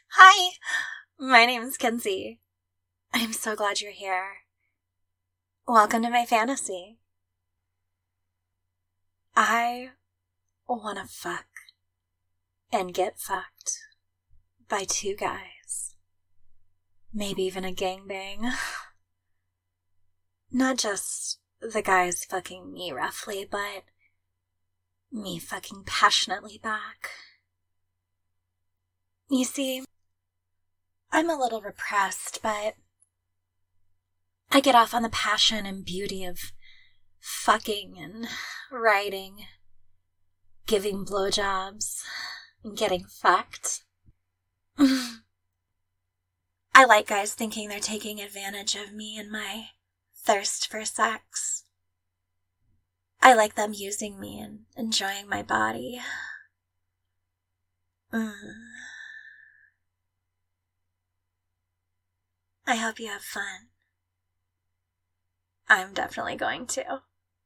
Hi, my name's Kenzie. I'm so glad you're here. Welcome to my fantasy. I wanna fuck and get fucked by two guys. Maybe even a gangbang. Not just the guys fucking me roughly, but me fucking passionately back. You see, I'm a little repressed, but I get off on the passion and beauty of fucking and writing, giving blowjobs, and getting fucked. I like guys thinking they're taking advantage of me and my thirst for sex. I like them using me and enjoying my body. I hope you have fun. I'm definitely going to.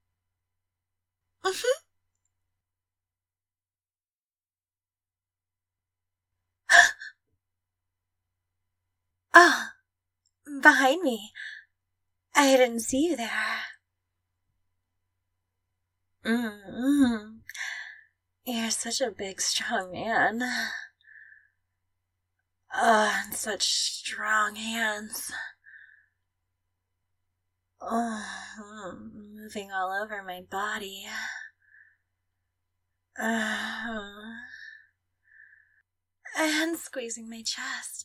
Oh, behind me. I didn't see you there. You're such a big, strong man. And such strong hands. Moving all over my body. And squeezing my chest.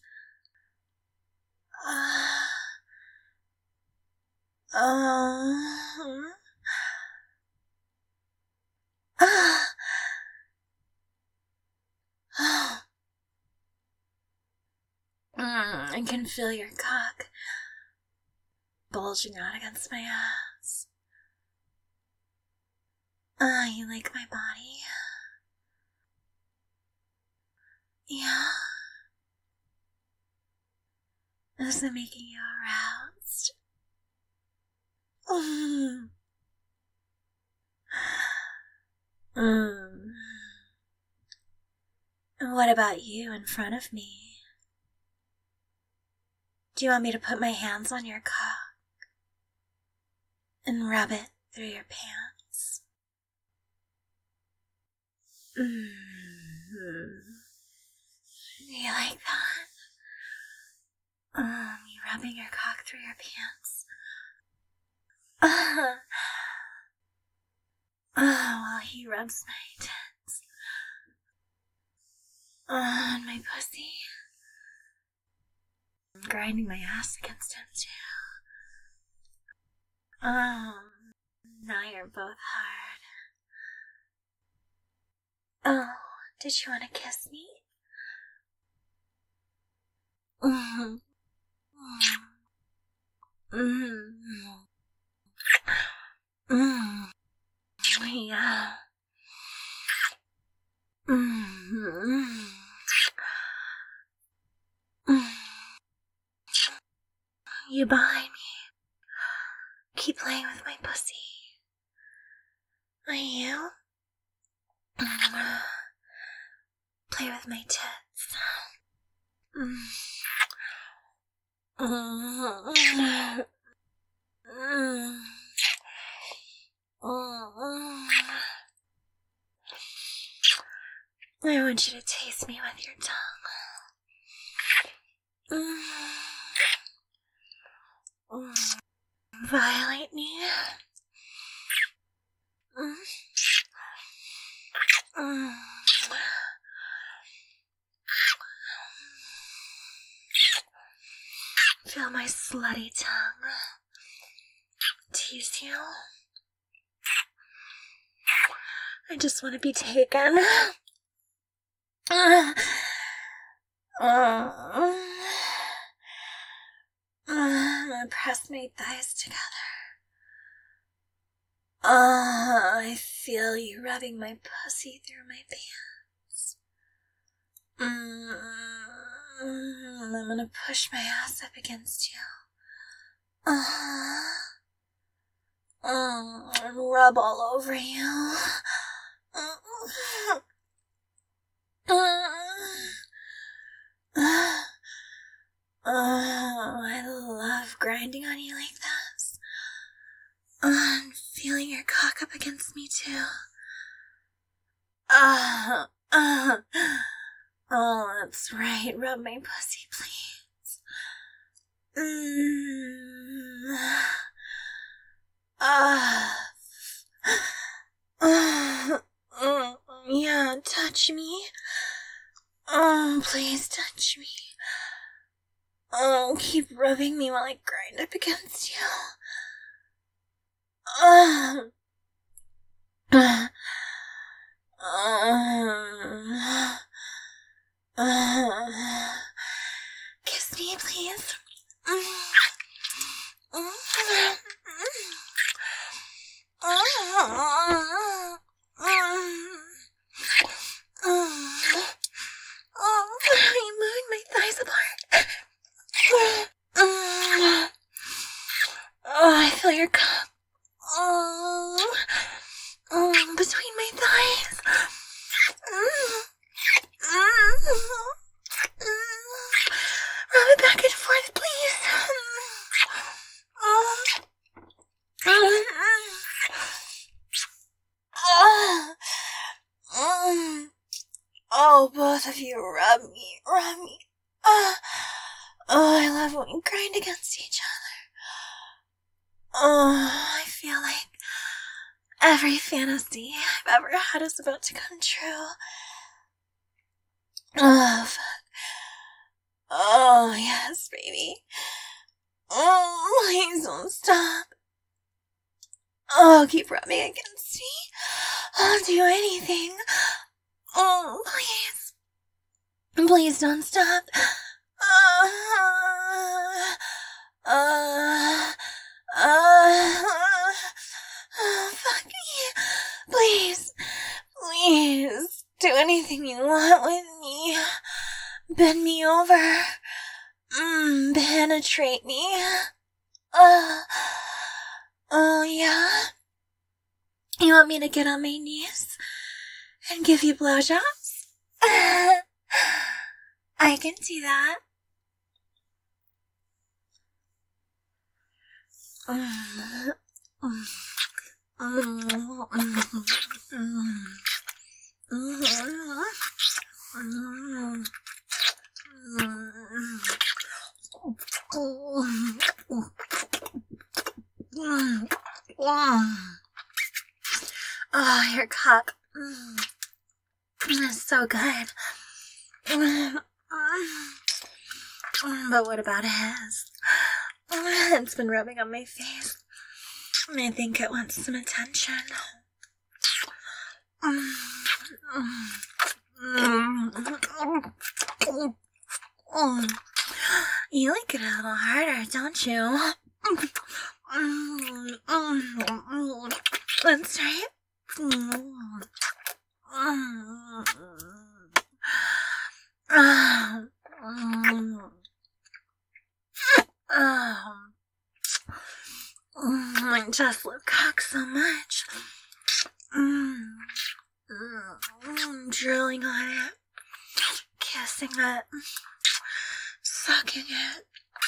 I can feel your cock bulging out against my ass. You like my body? Yeah. Is it making you aroused? What about you in front of me? Do you want me to put my hands on your cock and rub it through your pants? Do you like that? You rubbing your cock through your pants? While he rubs my tits. And my pussy. I'm grinding my ass against him too. Now you're both hard. Oh, did you want to kiss me? Yeah. You behind me. Keep playing with my pussy. Are you? Play with my tits. I want you to taste me with your tongue. Violate me. Feel my slutty tongue tease you. I just want to be taken. Press my thighs together. I feel you rubbing my pussy through my pants. I'm gonna push my ass up against you. And rub all over you. grinding on you like this. And feeling your cock up against me too. Oh, that's right. Rub my pussy, please. Yeah, touch me. Oh, please touch me. Oh, keep rubbing me while I grind up against you. Kiss me, please. You're moving my thighs apart. I feel your cup. Between my thighs. Rub it back and forth, please. Oh, both of you, rub me. Oh, I love when we grind against each other. Oh, I feel like every fantasy I've ever had is about to come true. Oh, fuck. Oh, yes, baby. Oh, please don't stop. Oh, keep rubbing against me. I'll do anything. Oh, please. Please don't stop. Fuck me. Please, do anything you want with me. Bend me over. Penetrate me. Oh, yeah? You want me to get on my knees and give you blowjobs? I can do that. Oh, your cock. It's so good. But what about his? It's been rubbing on my face. I think it wants some attention. You like it a little harder, don't you? That's right. I just love cock so much. Drilling on it, kissing it, sucking it.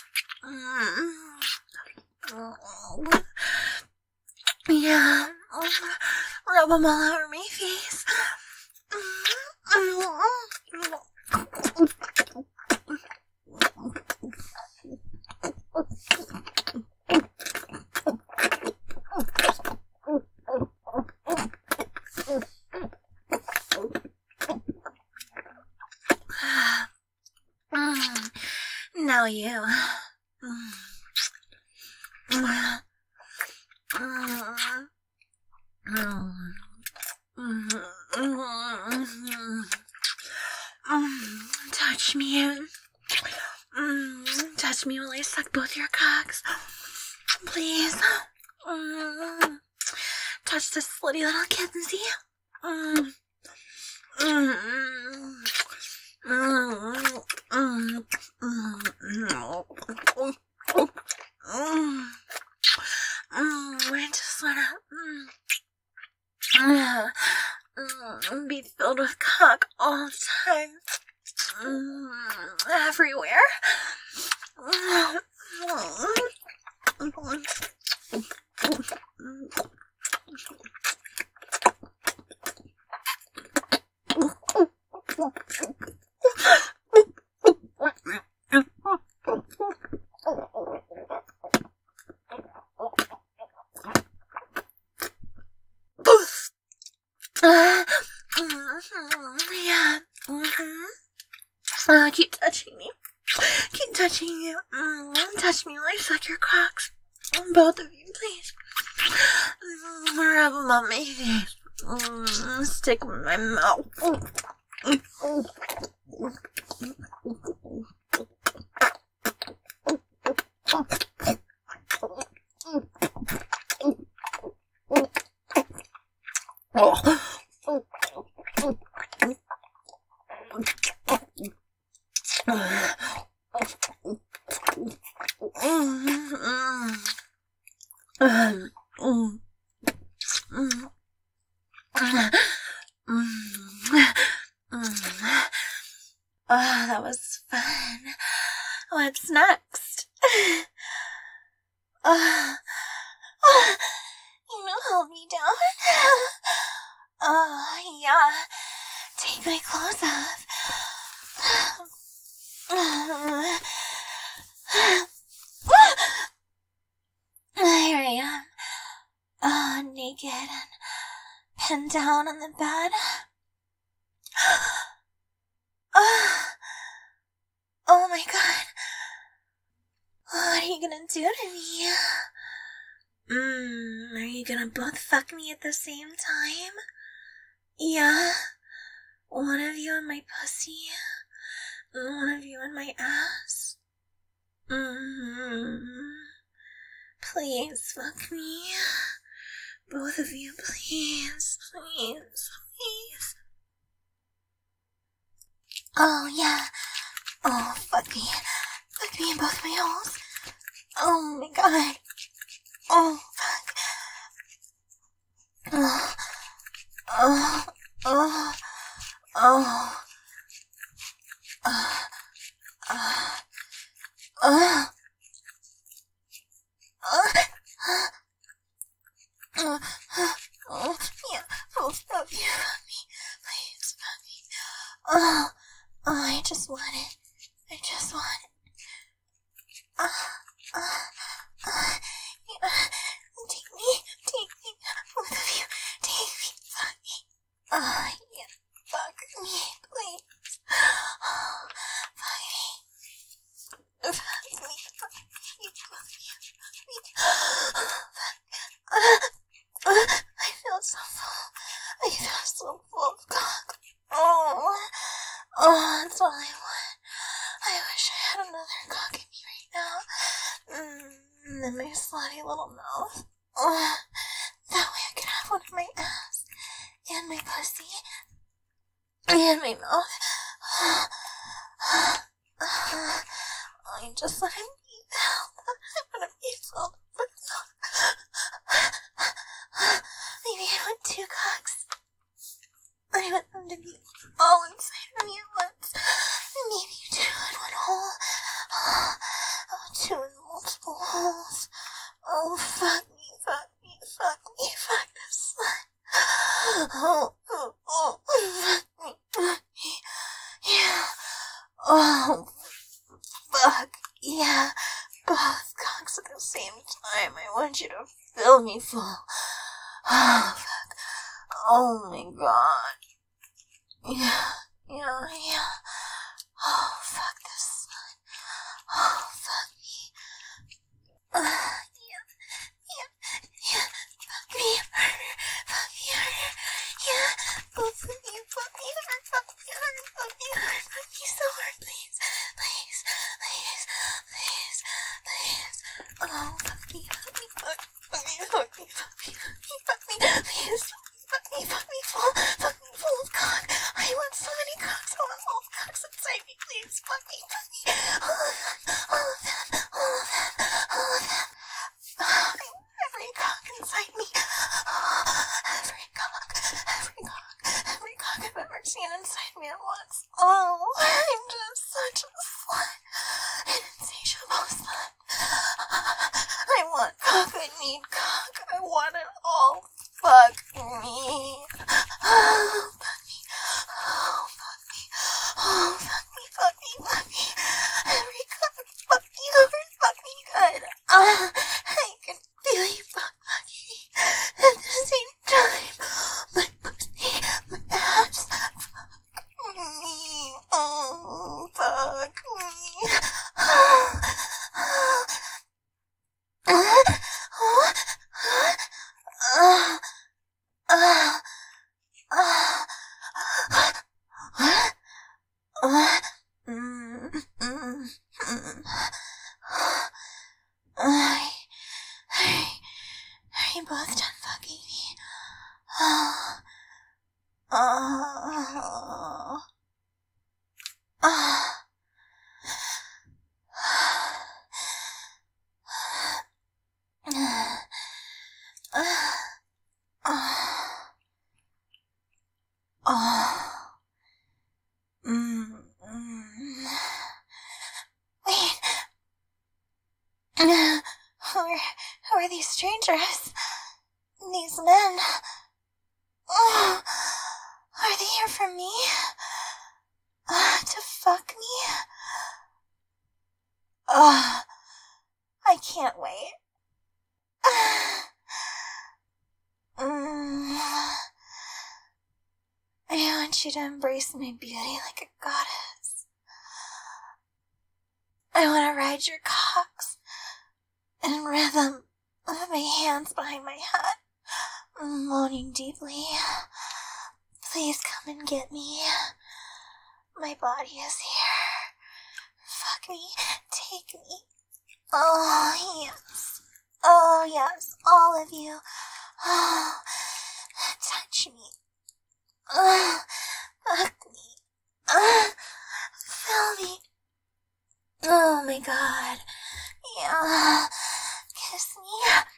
Yeah, rub them all over my face. Now you. Touch me. Touch me while I suck both your cocks. Please. Touch this slutty little kidney. I just wanna be filled with cock all the time. Everywhere. Yeah. Keep touching me. Keep touching me. Touch me while I suck your cocks. Both of you, please. Rub them on my face. Stick them in my mouth. That was fun. What's next? Hold me down. Yeah. Take my clothes off. Here I am. Naked and pinned down on the bed. Oh my god. What are you gonna do to me? Are you gonna both fuck me at the same time? Yeah? One of you in my pussy, and one of you in my ass. Please fuck me. Both of you, please. Please. Oh, yeah. Oh, fuck me. Fuck me in both my holes. Oh my god. Oh, fuck. Yeah, both of you, fuck me. Please, fuck me. I just want it. Take me, both of you, take me, fuck me. Yeah, fuck me, please. Fuck me, I feel so full of cock. That's all I want. I wish I had another cock in me right now. In my slutty little mouth. That way I could have one in my ass, and my pussy, and my mouth. I just want to be filled. I want to be filled. Maybe I want 2 cocks. I want them to be all inside of me at once. Maybe 2 in one hole. 2 in multiple holes. Oh, fuck me, fuck this slut. Fuck me. Yeah. Oh, fuck. Yeah. Both cocks at the same time. I want you to fill me full. Oh, fuck. Oh, my god. Yeah. Oh, fuck this slut. Oh, fuck me. Yeah. Fuck me harder. Yeah. Both of you, fuck me hard. Fuck me so hard, please. Oh, fuck me. Please. Fuck me full. Fuck me full of cock. I want so many cocks. I want all the cocks inside me, please. Fuck me. All of them. Every cock inside me. Every cock I've ever seen inside me at once. Oh, I'm just such a slut. An insatiable slut. I Are you both done fucking me? Wait. Who are these strangers? These men? Are they here for me? To fuck me? I can't wait. I want you to embrace my beauty like a goddess. I want to ride your cocks in rhythm with my hands behind my head, moaning deeply. Please come and get me. My body is here. Fuck me. Take me. Oh, yes. Oh, yes. All of you. Oh, touch me. Fuck me. Fill me. Oh, my God. Yeah. Kiss me.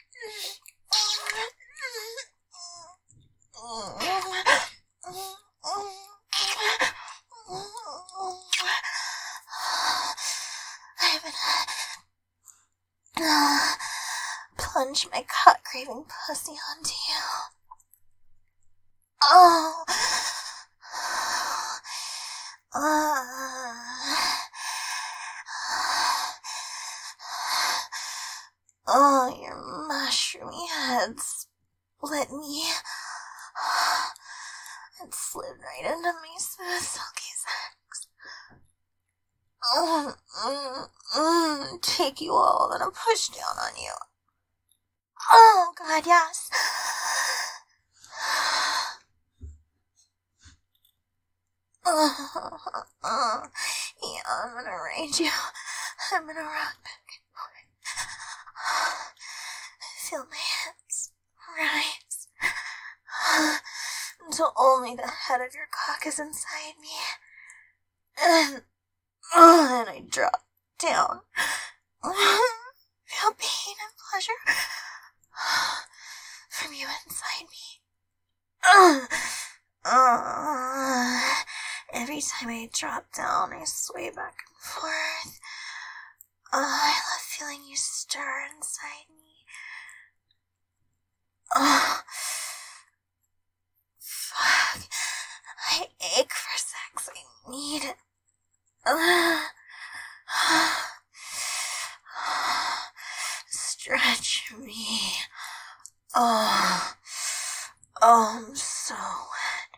I'm gonna plunge my cock-craving pussy onto you. Oh. Oh, your mushroomy head split me. It slid right into my smooth, silky sex. Take you all, then I push down on you. Oh, God, yes. Yeah, I'm gonna rage you. I'm gonna rock back and forth. Feel my hips rise until only the head of your cock is inside me. And then I drop down. Feel pain and pleasure from you inside me. Every time I drop down, I sway back and forth. I love feeling you stir inside me. Fuck. I ache for sex. I need it. Stretch me. Oh, I'm so wet.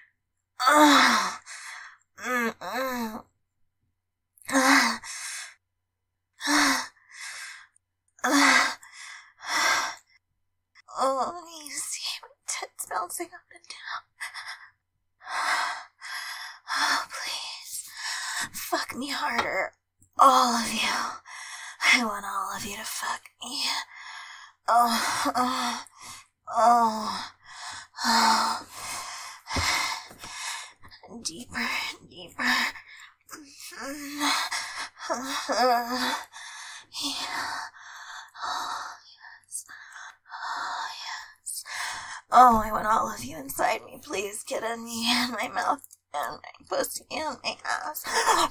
Oh, you see my tits bouncing up and down. Oh, please. Fuck me harder. All of you. I want all of you to fuck me. Oh. Deeper and deeper. Yeah. Oh, yes. Oh, yes. Oh, I want all of you inside me. Please get in me and my mouth and my pussy and my ass.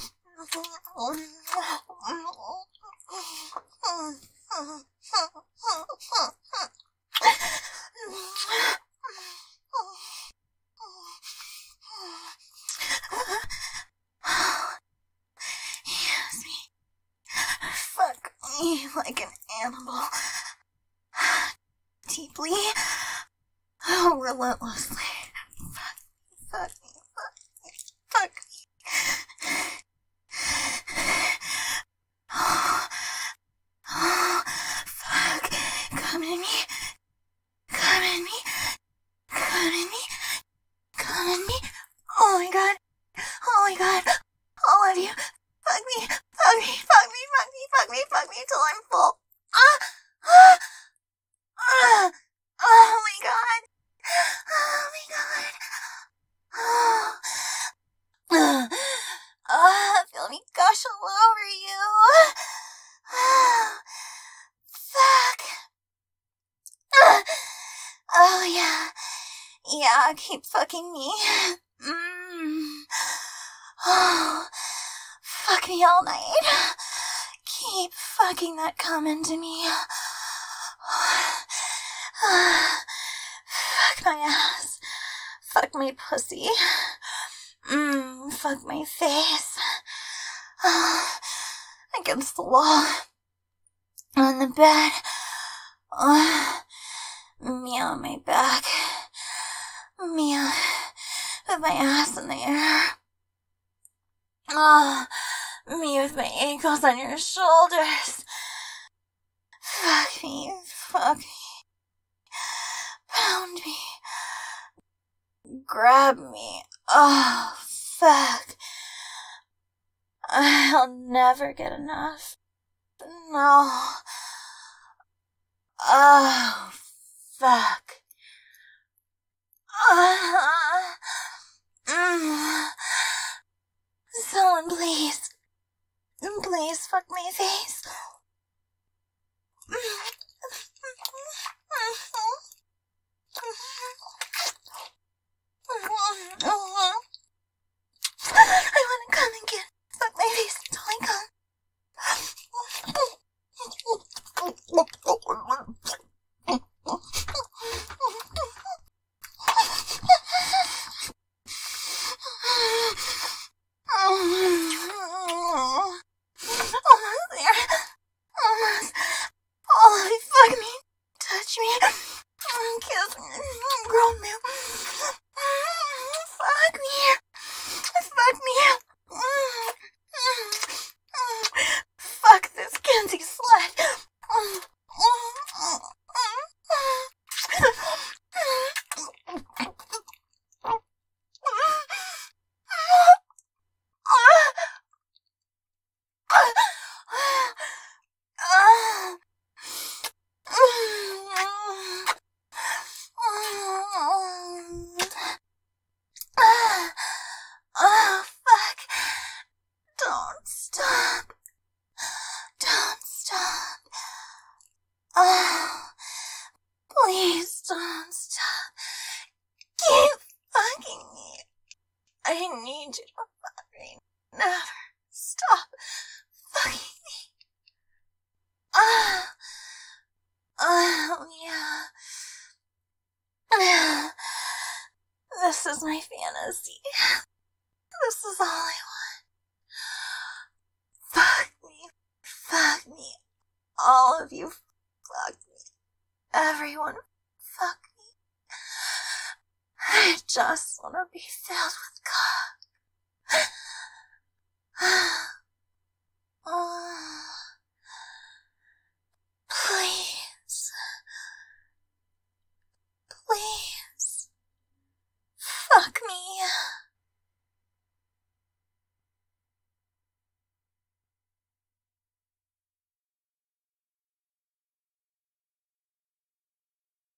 Yes, me. Fuck me like an animal. Deeply. Oh, relentlessly. Fuck me. Oh, fuck. Come in me. Oh my god. you. Fuck me. Fuck me. Fuck me. Fuck me. Fuck me. Fuck me till I'm full. Oh my god. Oh my god. Feel me gush all over you. Fuck. Oh yeah. Yeah, keep fucking me. Oh, fuck me all night. Keep fucking that cum into me. Fuck my ass. Fuck my pussy. Fuck my face. Against the wall. On the bed. Me on my back. Me with my ass in the air. Me with my ankles on your shoulders. Fuck me. Fuck me. Pound me. Grab me. Oh, fuck. I'll never get enough. No. Oh, fuck. Someone please. Please fuck my face. I wanna come again. Fuck my face until I come. Almost there. Almost. Oh, fuck me. Touch me. Kiss me. Grow me. Fuck me. Fuck me. Fuck this Kenzie slut. Oh, fuck. Don't stop. Don't stop. Oh, please don't stop. Keep fucking me. I need you to fuck me. Never stop fucking me. Oh, yeah. This is my fantasy. This is all I want. Fuck me. Fuck me. All of you fuck me. Everyone fuck me. I just want to be filled with cock.